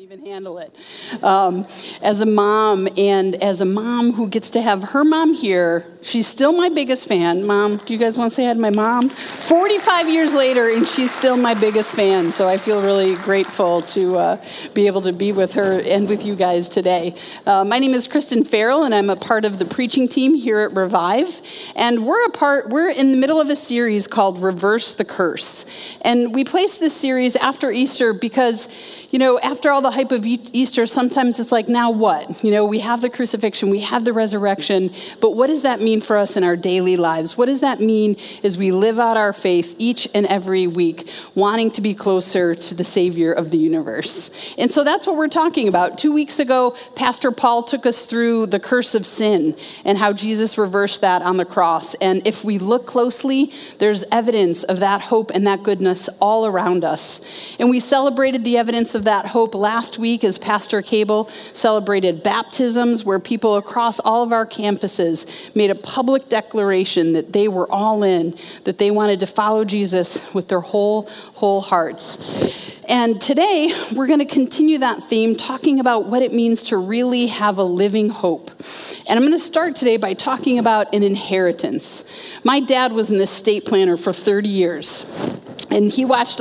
even handle it. As a mom, and as a mom who gets to have her mom here, she's still my biggest fan. Mom, do you guys want to say hi to my mom? 45 years later, and she's still my biggest fan, so I feel really grateful to be able to be with her and with you guys today. My name is Kristen Farrell, and I'm a part of the preaching team here at Revive, and we're in the middle of a series called Reverse the Curse, and we placed this series after Easter because, you know, after all the hype of Easter, sometimes it's like, now what? You know, we have the crucifixion, we have the resurrection, but what does that mean for us in our daily lives? What does that mean as we live out our faith each and every week, wanting to be closer to the Savior of the universe? And so that's what we're talking about. 2 weeks ago, Pastor Paul took us through the curse of sin and how Jesus reversed that on the cross. And if we look closely, there's evidence of that hope and that goodness all around us. And we celebrated the evidence of that hope last week as Pastor Cable celebrated baptisms, where people across all of our campuses made a public declaration that they were all in, that they wanted to follow Jesus with their whole hearts. And today, we're going to continue that theme, talking about what it means to really have a living hope. And I'm going to start today by talking about an inheritance. My dad was an estate planner for 30 years, and he watched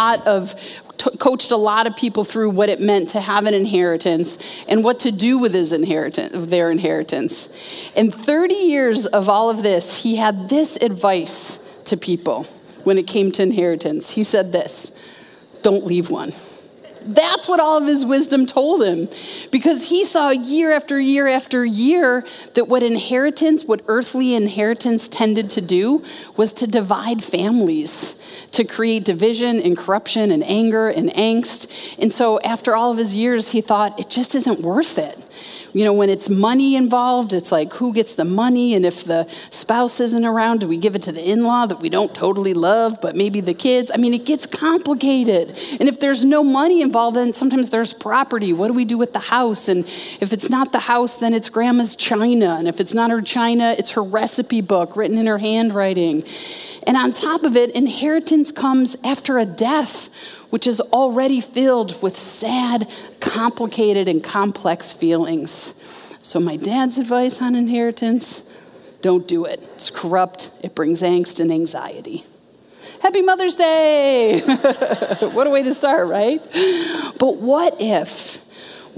coached a lot of people through what it meant to have an inheritance and what to do with their inheritance. In 30 years of all of this, he had this advice to people when it came to inheritance. He said this: don't leave one. That's what all of his wisdom told him, because he saw year after year after year that what earthly inheritance tended to do was to divide families, to create division and corruption and anger and angst. And so after all of his years, he thought, it just isn't worth it. You know, when it's money involved, it's like, who gets the money? And if the spouse isn't around, do we give it to the in-law that we don't totally love, but maybe the kids? I mean, it gets complicated. And if there's no money involved, then sometimes there's property. What do we do with the house? And if it's not the house, then it's grandma's china. And if it's not her china, it's her recipe book written in her handwriting. And on top of it, inheritance comes after a death, which is already filled with sad, complicated, and complex feelings. So my dad's advice on inheritance: don't do it. It's corrupt. It brings angst and anxiety. Happy Mother's Day! What a way to start, right? But what if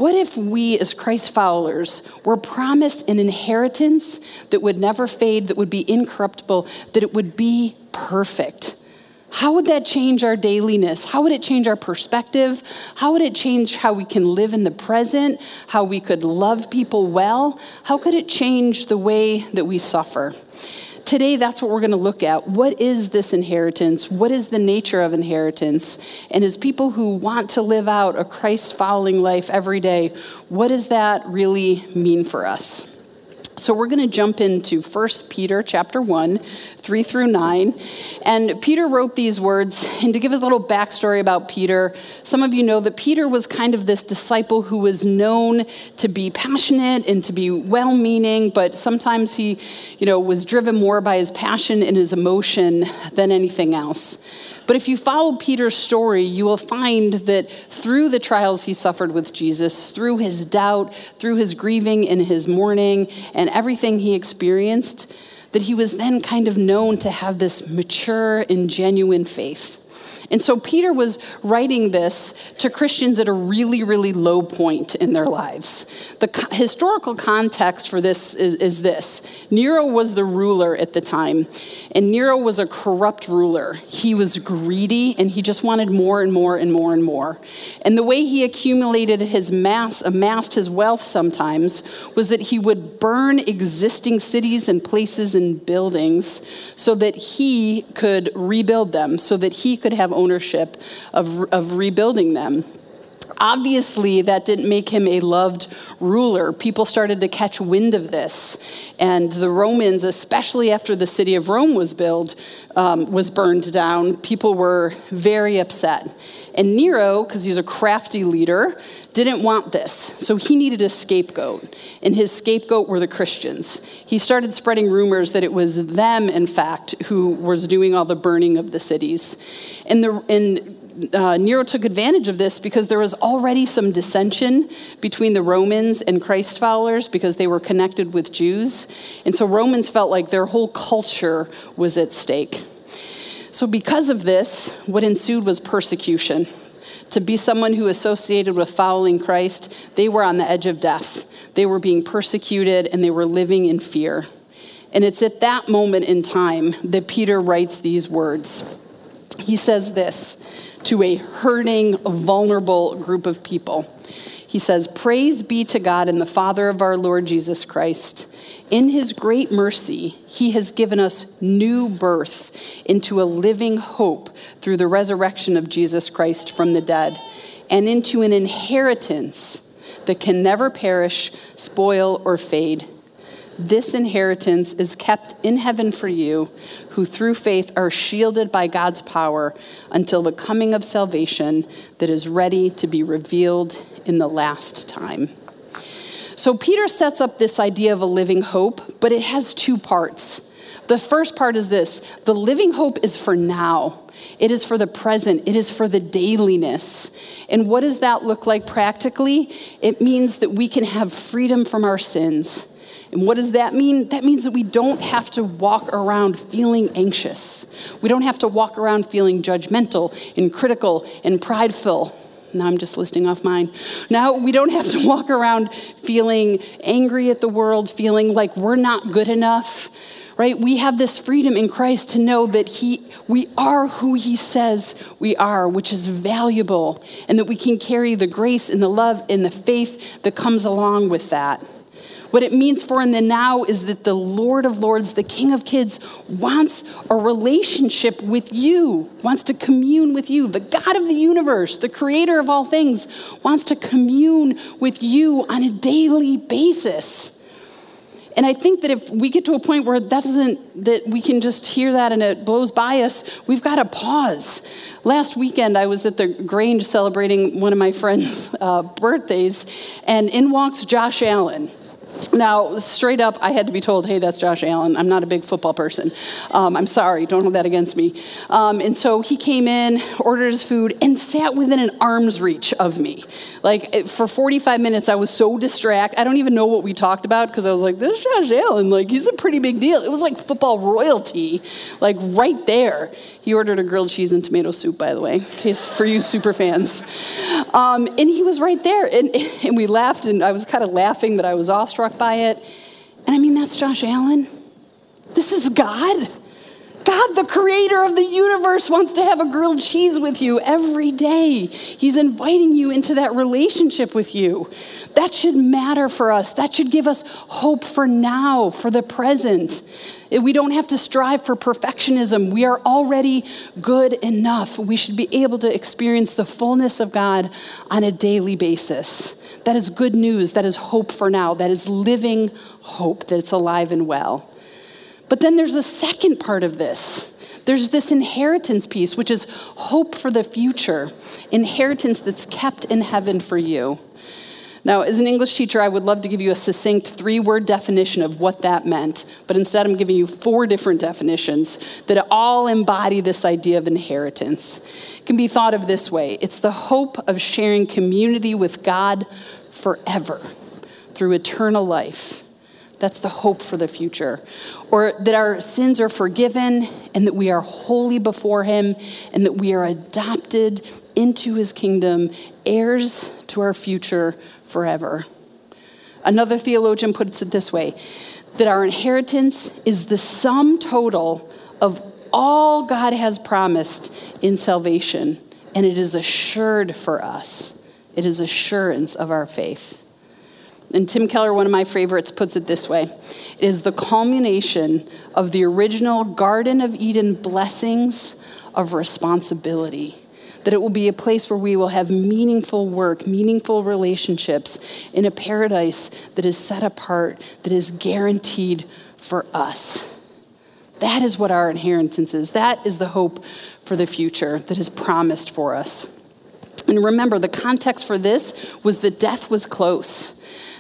we, as Christ followers, were promised an inheritance that would never fade, that would be incorruptible, that it would be perfect? How would that change our dailiness? How would it change our perspective? How would it change how we can live in the present? How we could love people well? How could it change the way that we suffer? Today, that's what we're going to look at. What is this inheritance? What is the nature of inheritance? And as people who want to live out a Christ-following life every day, what does that really mean for us? So we're going to jump into 1 Peter chapter 1, 3 through 9. And Peter wrote these words. And to give a little backstory about Peter, some of you know that Peter was kind of this disciple who was known to be passionate and to be well-meaning, but sometimes he, was driven more by his passion and his emotion than anything else. But if you follow Peter's story, you will find that through the trials he suffered with Jesus, through his doubt, through his grieving and his mourning, and everything he experienced, that he was then kind of known to have this mature and genuine faith. And so Peter was writing this to Christians at a really, really low point in their lives. The historical context for this is this. Nero was the ruler at the time, and Nero was a corrupt ruler. He was greedy, and he just wanted more and more and more and more. And the way he accumulated amassed his wealth sometimes, was that he would burn existing cities and places and buildings so that he could rebuild them, so that he could have ownership of rebuilding them. Obviously, that didn't make him a loved ruler. People started to catch wind of this. And the Romans, especially after the city of Rome was burned down, people were very upset. And Nero, because he's a crafty leader, didn't want this. So he needed a scapegoat. And his scapegoat were the Christians. He started spreading rumors that it was them, in fact, who was doing all the burning of the cities. And Nero took advantage of this because there was already some dissension between the Romans and Christ followers because they were connected with Jews. And so Romans felt like their whole culture was at stake. So because of this, what ensued was persecution. To be someone who associated with following Christ, they were on the edge of death. They were being persecuted and they were living in fear. And it's at that moment in time that Peter writes these words. He says this to a hurting, vulnerable group of people. He says, "Praise be to God and the Father of our Lord Jesus Christ. In his great mercy, he has given us new birth into a living hope through the resurrection of Jesus Christ from the dead, and into an inheritance that can never perish, spoil, or fade. This inheritance is kept in heaven for you, who through faith are shielded by God's power until the coming of salvation that is ready to be revealed in the last time." So Peter sets up this idea of a living hope, but it has two parts. The first part is this: the living hope is for now. It is for the present. It is for the dailiness. And what does that look like practically? It means that we can have freedom from our sins. And what does that mean? That means that we don't have to walk around feeling anxious. We don't have to walk around feeling judgmental and critical and prideful. Now I'm just listing off mine. Now we don't have to walk around feeling angry at the world, feeling like we're not good enough, right? We have this freedom in Christ to know that we are who he says we are, which is valuable, and that we can carry the grace and the love and the faith that comes along with that. What it means for in the now is that the Lord of Lords, the King of Kids, wants a relationship with you, wants to commune with you. The God of the universe, the creator of all things, wants to commune with you on a daily basis. And I think that if we get to a point where that we can just hear that and it blows by us, we've got to pause. Last weekend, I was at the Grange celebrating one of my friends' birthdays, and in walks Josh Allen. Now, straight up, I had to be told, hey, that's Josh Allen. I'm not a big football person. I'm sorry. Don't hold that against me. And so he came in, ordered his food, and sat within an arm's reach of me. Like, for 45 minutes, I was so distracted. I don't even know what we talked about because I was like, this is Josh Allen. Like, he's a pretty big deal. It was like football royalty, like right there. He ordered a grilled cheese and tomato soup, by the way, in case for you super fans. And he was right there. And we laughed, and I was kind of laughing that I was awestruck by it. And I mean, that's Josh Allen. This is God. God, the creator of the universe, wants to have a grilled cheese with you every day. He's inviting you into that relationship with you. That should matter for us. That should give us hope for now, for the present. We don't have to strive for perfectionism. We are already good enough. We should be able to experience the fullness of God on a daily basis. That is good news. That is hope for now. That is living hope, that it's alive and well. But then there's a second part of this. There's this inheritance piece, which is hope for the future. Inheritance that's kept in heaven for you. Now, as an English teacher, I would love to give you a succinct 3-word definition of what that meant. But instead, I'm giving you 4 different definitions that all embody this idea of inheritance. It can be thought of this way. It's the hope of sharing community with God forever through eternal life. That's the hope for the future. Or that our sins are forgiven and that we are holy before him and that we are adopted into his kingdom, heirs to our future forever. Another theologian puts it this way, that our inheritance is the sum total of all God has promised in salvation, and it is assured for us. It is assurance of our faith. And Tim Keller, one of my favorites, puts it this way. It is the culmination of the original Garden of Eden blessings of responsibility. That it will be a place where we will have meaningful work, meaningful relationships in a paradise that is set apart, that is guaranteed for us. That is what our inheritance is. That is the hope for the future that is promised for us. And remember, the context for this was that death was close.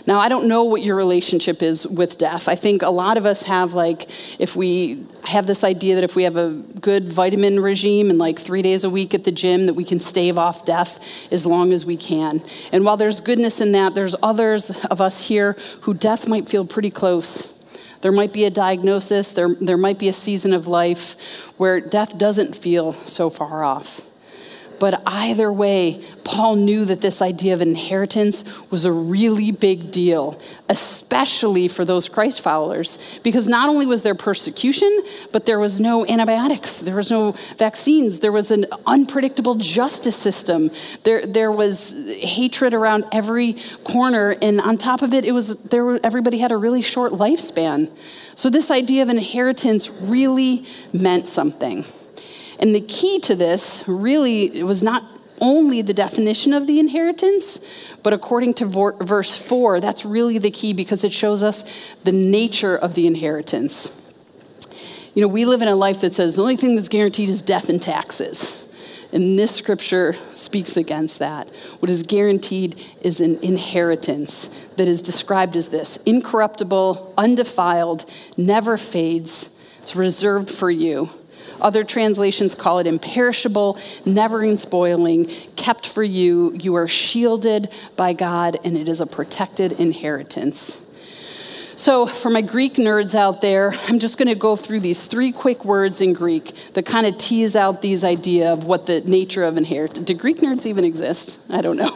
Now, I don't know what your relationship is with death. I think a lot of us have, if we have this idea that if we have a good vitamin regime and 3 days a week at the gym, that we can stave off death as long as we can. And while there's goodness in that, there's others of us here who death might feel pretty close. There might be a diagnosis, there might be a season of life where death doesn't feel so far off. But either way, Paul knew that this idea of inheritance was a really big deal, especially for those Christ followers, because not only was there persecution, but there was no antibiotics, there was no vaccines, there was an unpredictable justice system, there was hatred around every corner, and on top of it, everybody had a really short lifespan. So this idea of inheritance really meant something. And the key to this really was not only the definition of the inheritance, but according to verse 4, that's really the key because it shows us the nature of the inheritance. We live in a life that says the only thing that's guaranteed is death and taxes. And this scripture speaks against that. What is guaranteed is an inheritance that is described as this: incorruptible, undefiled, never fades. It's reserved for you. Other translations call it imperishable, never spoiling, kept for you. You are shielded by God, and it is a protected inheritance. So for my Greek nerds out there, I'm just going to go through these 3 quick words in Greek that kind of tease out these idea of what the nature of inheritance. Do Greek nerds even exist? I don't know.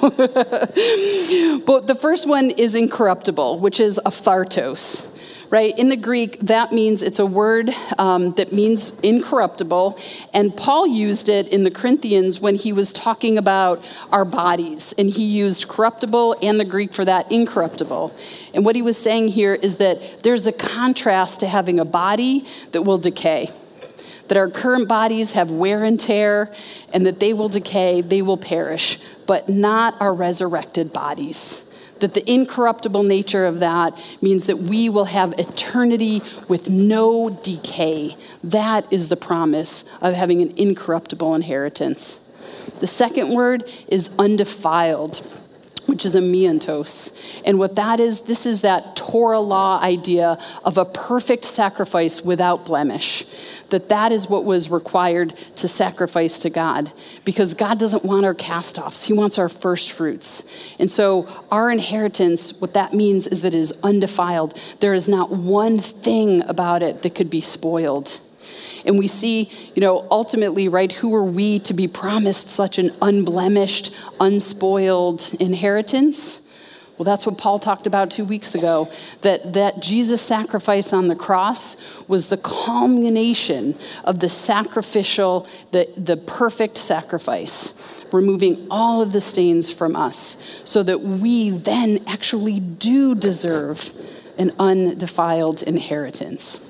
But the first one is incorruptible, which is aphthartos. Right? In the Greek, that means it's a word that means incorruptible. And Paul used it in the Corinthians when he was talking about our bodies. And he used corruptible and the Greek for that, incorruptible. And what he was saying here is that there's a contrast to having a body that will decay. That our current bodies have wear and tear, and that they will decay, they will perish, but not our resurrected bodies. That the incorruptible nature of that means that we will have eternity with no decay. That is the promise of having an incorruptible inheritance. The second word is undefiled, which is amiantos. And what that is, this is that Torah law idea of a perfect sacrifice without blemish. That is what was required to sacrifice to God, because God doesn't want our cast-offs. He wants our first fruits. And so our inheritance, what that means is that it is undefiled. There is not one thing about it that could be spoiled. And we see, ultimately, right, who are we to be promised such an unblemished, unspoiled inheritance? Well, that's what Paul talked about 2 weeks ago, that Jesus' sacrifice on the cross was the culmination of the sacrificial, the perfect sacrifice, removing all of the stains from us so that we then actually do deserve an undefiled inheritance.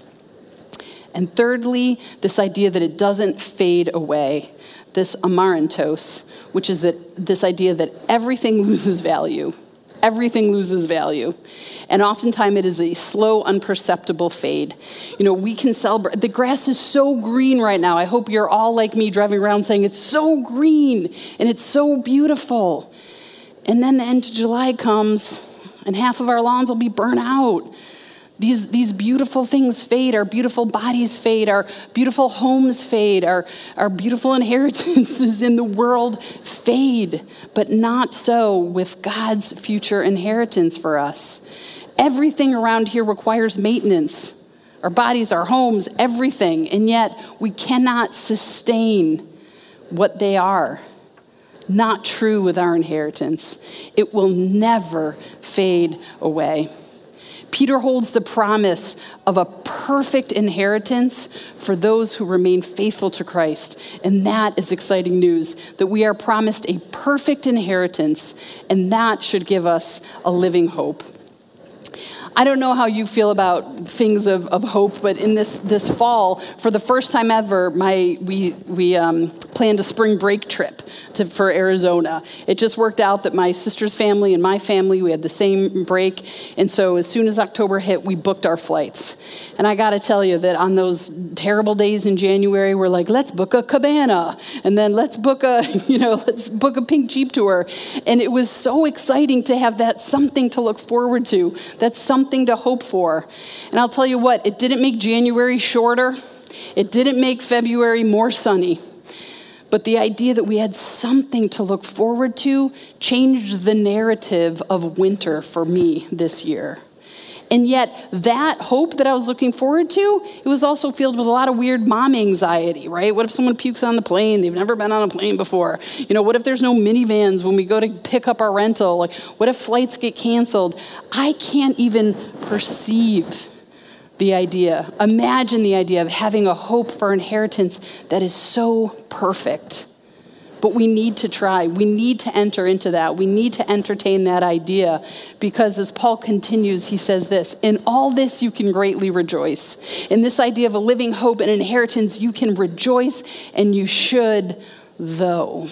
And thirdly, this idea that it doesn't fade away, this amarantos, which is this idea that everything loses value. Everything loses value. And oftentimes it is a slow, unperceptible fade. We can celebrate. The grass is so green right now. I hope you're all like me driving around saying it's so green and it's so beautiful. And then the end of July comes and half of our lawns will be burnt out. These beautiful things fade, our beautiful bodies fade, our beautiful homes fade, our beautiful inheritances in the world fade, but not so with God's future inheritance for us. Everything around here requires maintenance. Our bodies, our homes, everything, and yet we cannot sustain what they are. Not true with our inheritance. It will never fade away. Peter holds the promise of a perfect inheritance for those who remain faithful to Christ. And that is exciting news, that we are promised a perfect inheritance, and that should give us a living hope. I don't know how you feel about things of hope, but in this fall, for the first time ever, we planned a spring break trip for Arizona. It just worked out that my sister's family and my family, we had the same break, and so as soon as October hit, we booked our flights. And I got to tell you that on those terrible days in January, we're like, let's book a cabana, and then let's book a pink Jeep tour, and it was so exciting to have that something to look forward to. That's something to hope for. And I'll tell you what, it didn't make January shorter. It didn't make February more sunny. But the idea that we had something to look forward to changed the narrative of winter for me this year. And yet, that hope that I was looking forward to, it was also filled with a lot of weird mom anxiety, right? What if someone pukes on the plane? They've never been on a plane before. What if there's no minivans when we go to pick up our rental? Like, what if flights get canceled? I can't even perceive the idea, imagine the idea of having a hope for inheritance that is so perfect. But we need to try. We need to enter into that. We need to entertain that idea because as Paul continues, he says this, in all this you can greatly rejoice. In this idea of a living hope and inheritance, you can rejoice and you should, though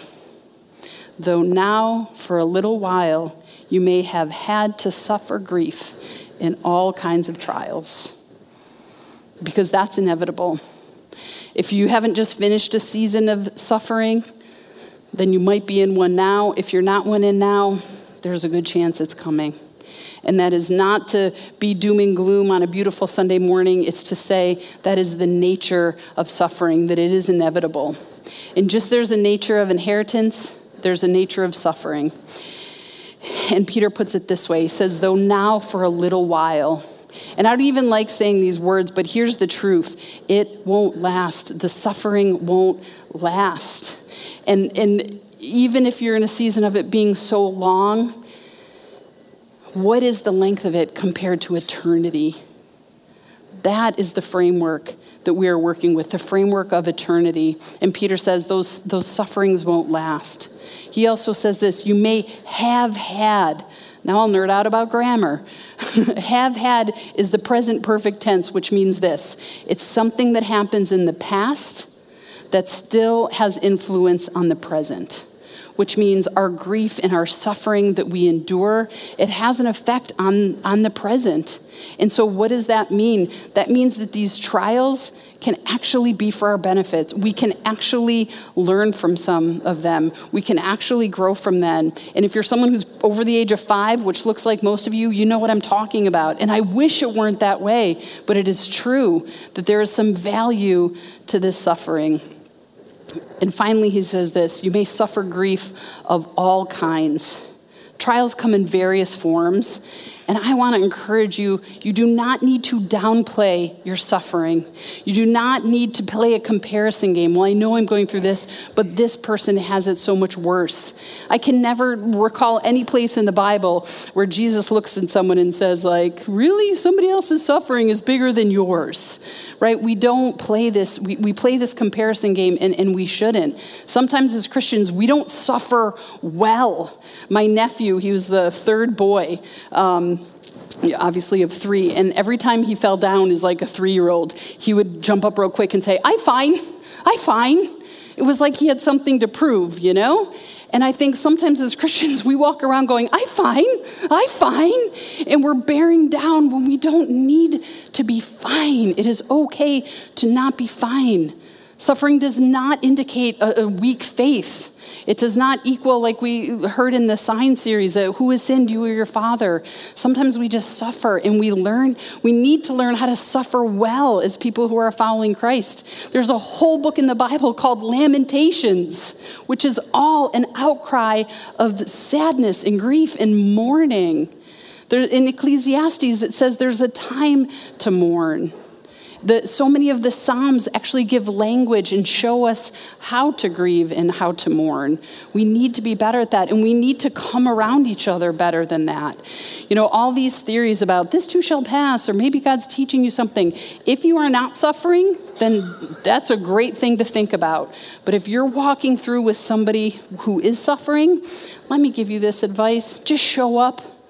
now for a little while you may have had to suffer grief in all kinds of trials. Because that's inevitable. If you haven't just finished a season of suffering, then you might be in one now. If you're not one in now, there's a good chance it's coming. And that is not to be doom and gloom on a beautiful Sunday morning. It's to say that is the nature of suffering, that it is inevitable. And just there's a nature of inheritance, there's a nature of suffering. And Peter puts it this way. He says, though now for a little while. And I don't even like saying these words, but here's the truth. It won't last. The suffering won't last. And even if you're in a season of it being so long, what is the length of it compared to eternity? That is the framework that we are working with, the framework of eternity. And Peter says those sufferings won't last. He also says this, you may have had. Now I'll nerd out about grammar. Have had is the present perfect tense, which means this. It's something that happens in the past that still has influence on the present, which means our grief and our suffering that we endure, it has an effect on the present. And so what does that mean? That means that these trials can actually be for our benefits. We can actually learn from some of them. We can actually grow from them. And if you're someone who's over the age of 5, which looks like most of you, you know what I'm talking about. And I wish it weren't that way, but it is true that there is some value to this suffering. And finally, he says this, you may suffer grief of all kinds. Trials come in various forms. And I want to encourage you, you do not need to downplay your suffering. You do not need to play a comparison game. Well, I know I'm going through this, but this person has it so much worse. I can never recall any place in the Bible where Jesus looks at someone and says, like, really? Somebody else's suffering is bigger than yours, right? We don't play this. We play this comparison game, and we shouldn't. Sometimes as Christians, we don't suffer well. My nephew, he was the third boy, obviously of 3, and every time he fell down as like a 3-year-old, he would jump up real quick and say, I'm fine. It was like he had something to prove, you know? And I think sometimes as Christians, we walk around going, I'm fine. And we're bearing down when we don't need to be fine. It is okay to not be fine. Suffering does not indicate a weak faith. It does not equal, like we heard in the sign series, who has sinned, you or your father. Sometimes we just suffer and we need to learn how to suffer well as people who are following Christ. There's a whole book in the Bible called Lamentations, which is all an outcry of sadness and grief and mourning. In Ecclesiastes, it says there's a time to mourn. So many of the Psalms actually give language and show us how to grieve and how to mourn. We need to be better at that, and we need to come around each other better than that. You know, all these theories about this too shall pass, or maybe God's teaching you something. If you are not suffering, then that's a great thing to think about. But if you're walking through with somebody who is suffering, let me give you this advice. Just show up.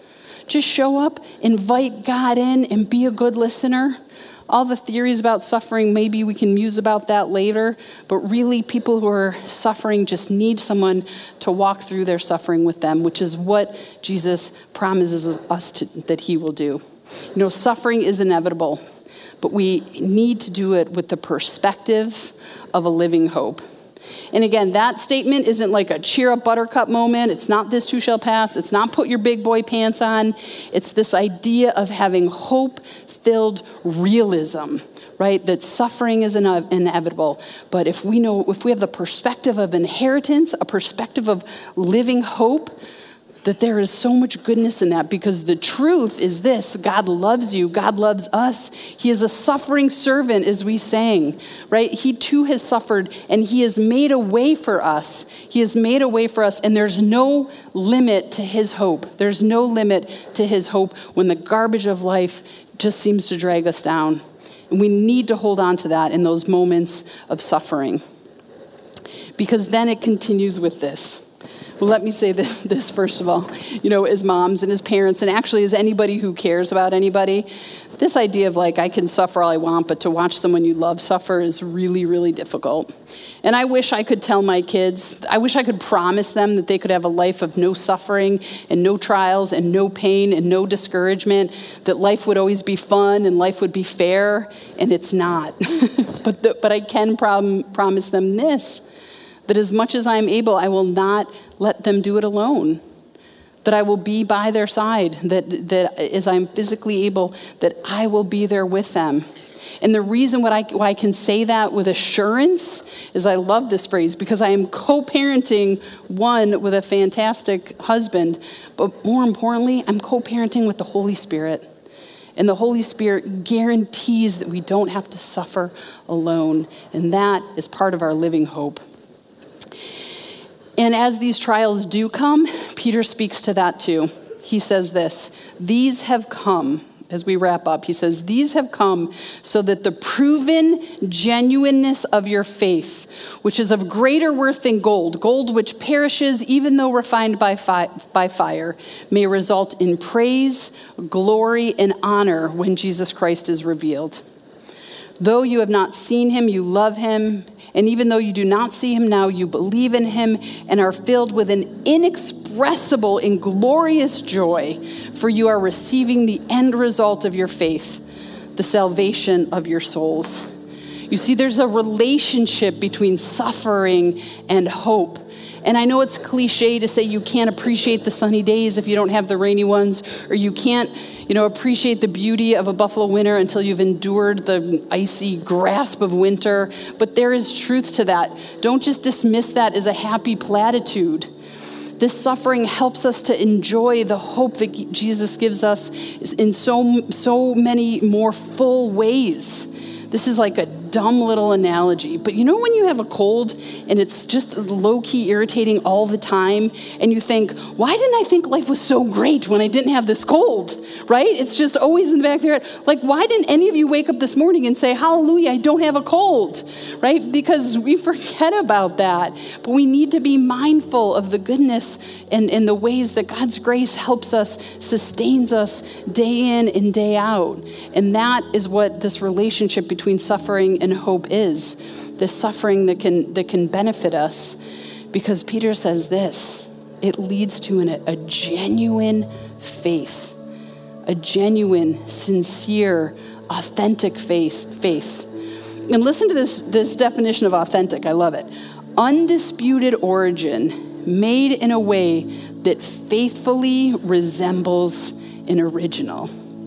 Just show up, invite God in, and be a good listener. All the theories about suffering, maybe we can muse about that later, but really people who are suffering just need someone to walk through their suffering with them, which is what Jesus promises us that he will do. Suffering is inevitable, but we need to do it with the perspective of a living hope. And again, that statement isn't like a cheer up buttercup moment. It's not this too shall pass. It's not put your big boy pants on. It's this idea of having hope-filled realism, right? That suffering is inevitable. But if we have the perspective of inheritance, a perspective of living hope, that there is so much goodness in that, because the truth is this: God loves you. God loves us. He is a suffering servant, as we sang, right? He too has suffered, and he has made a way for us. He has made a way for us, and there's no limit to his hope. There's no limit to his hope when the garbage of life just seems to drag us down. And we need to hold on to that in those moments of suffering, because then it continues with this. Well, let me say this first of all, as moms and as parents, and actually as anybody who cares about anybody, this idea of I can suffer all I want, but to watch someone you love suffer is really, really difficult. And I wish I could tell my kids, I wish I could promise them that they could have a life of no suffering and no trials and no pain and no discouragement, that life would always be fun and life would be fair, and it's not. But I can promise them this, that as much as I am able, I will not let them do it alone. That I will be by their side, that as I'm physically able, that I will be there with them. And the reason why I can say that with assurance is I love this phrase, because I am co-parenting one with a fantastic husband, but more importantly, I'm co-parenting with the Holy Spirit. And the Holy Spirit guarantees that we don't have to suffer alone. And that is part of our living hope. And as these trials do come, Peter speaks to that too. He says this: these have come, as we wrap up, he says, these have come so that the proven genuineness of your faith, which is of greater worth than gold which perishes even though refined by fire, may result in praise, glory, and honor when Jesus Christ is revealed. Though you have not seen him, you love him. And even though you do not see him now, you believe in him and are filled with an inexpressible and glorious joy, for you are receiving the end result of your faith, the salvation of your souls. You see, there's a relationship between suffering and hope. And I know it's cliche to say you can't appreciate the sunny days if you don't have the rainy ones, or you can't appreciate the beauty of a buffalo winter until you've endured the icy grasp of winter. But there is truth to that. Don't just dismiss that as a happy platitude. This suffering helps us to enjoy the hope that Jesus gives us in so many more full ways. This is like a dumb little analogy, but when you have a cold and it's just low-key irritating all the time, and you think, why didn't I think life was so great when I didn't have this cold, right? It's just always in the back of your head. Like, why didn't any of you wake up this morning and say, hallelujah, I don't have a cold, right? Because we forget about that, but we need to be mindful of the goodness and the ways that God's grace helps us, sustains us day in and day out. And that is what this relationship between suffering and hope is, the suffering that can benefit us, because Peter says this: it leads to a genuine faith, a genuine, sincere, authentic faith. And listen to this definition of authentic. I love it. Undisputed origin, made in a way that faithfully resembles an original.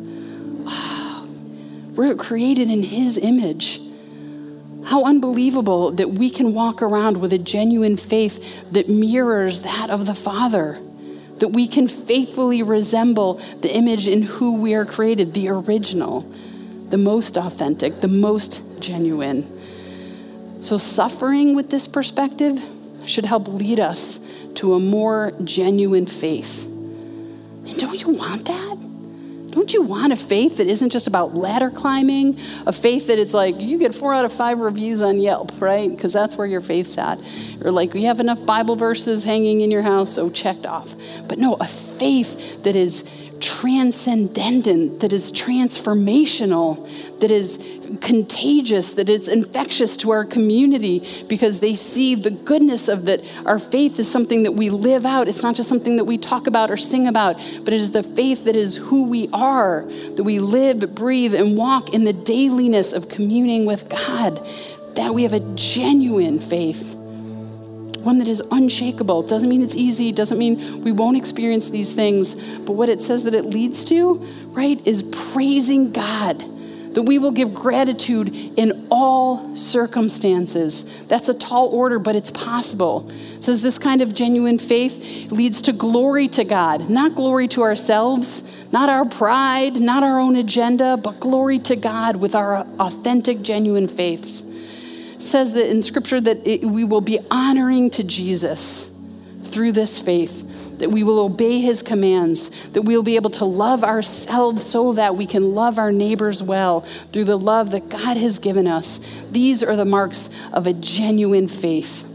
Wow. We're created in his image. How unbelievable that we can walk around with a genuine faith that mirrors that of the Father, that we can faithfully resemble the image in who we are created, the original, the most authentic, the most genuine. So suffering with this perspective should help lead us to a more genuine faith. And don't you want that? Don't you want a faith that isn't just about ladder climbing? A faith that it's like, you get 4 out of 5 reviews on Yelp, right? Because that's where your faith's at. Or like, you have enough Bible verses hanging in your house, so checked off. But no, a faith that is transcendent, that is transformational, that is contagious, that is infectious to our community, because they see the goodness of that. Our faith is something that we live out. It's not just something that we talk about or sing about, but it is the faith that is who we are, that we live, breathe, and walk in the dailiness of communing with God, that we have a genuine faith, one that is unshakable. It doesn't mean it's easy. It doesn't mean we won't experience these things. But what it says that it leads to, right, is praising God, that we will give gratitude in all circumstances. That's a tall order, but it's possible. It says this kind of genuine faith leads to glory to God, not glory to ourselves, not our pride, not our own agenda, but glory to God with our authentic, genuine faiths. Says that in Scripture that we will be honoring to Jesus through this faith, that we will obey his commands, that we will be able to love ourselves so that we can love our neighbors well through the love that God has given us. These are the marks of a genuine faith.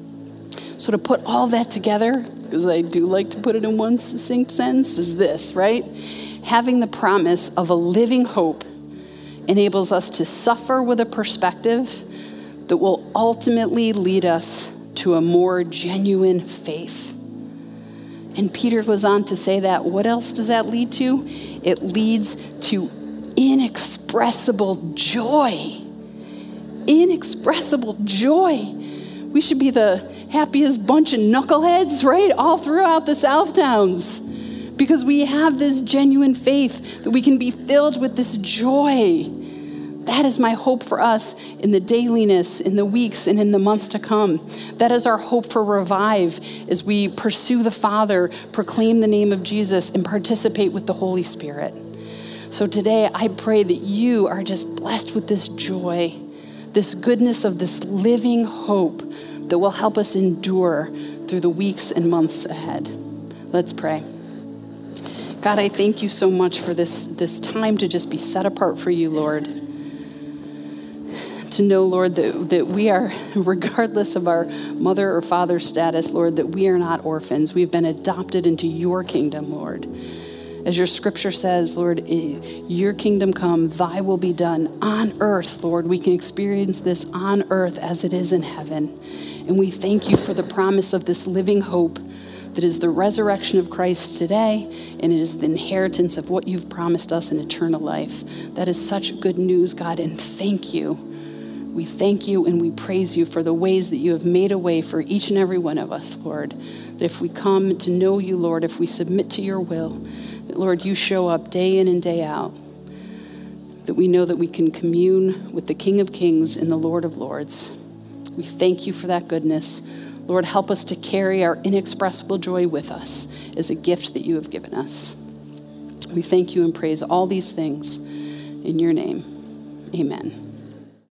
So to put all that together, because I do like to put it in one succinct sentence, is this, right? Having the promise of a living hope enables us to suffer with a perspective that will ultimately lead us to a more genuine faith. And Peter goes on to say that. What else does that lead to? It leads to inexpressible joy. Inexpressible joy. We should be the happiest bunch of knuckleheads, right? All throughout the Southtowns. Because we have this genuine faith that we can be filled with this joy. That is my hope for us in the dailiness, in the weeks, and in the months to come. That is our hope for Revive as we pursue the Father, proclaim the name of Jesus, and participate with the Holy Spirit. So today, I pray that you are just blessed with this joy, this goodness of this living hope that will help us endure through the weeks and months ahead. Let's pray. God, I thank you so much for this time to just be set apart for you, Lord. To know, Lord, that we are, regardless of our mother or father status, Lord, that we are not orphans. We've been adopted into your kingdom, Lord. As your scripture says, Lord, your kingdom come, thy will be done on earth, Lord. We can experience this on earth as it is in heaven. And we thank you for the promise of this living hope that is the resurrection of Christ today, and it is the inheritance of what you've promised us in eternal life. That is such good news, God, and thank you. We thank you and we praise you for the ways that you have made a way for each and every one of us, Lord. That if we come to know you, Lord, if we submit to your will, that, Lord, you show up day in and day out. That we know that we can commune with the King of Kings and the Lord of Lords. We thank you for that goodness. Lord, help us to carry our inexpressible joy with us as a gift that you have given us. We thank you and praise all these things in your name. Amen.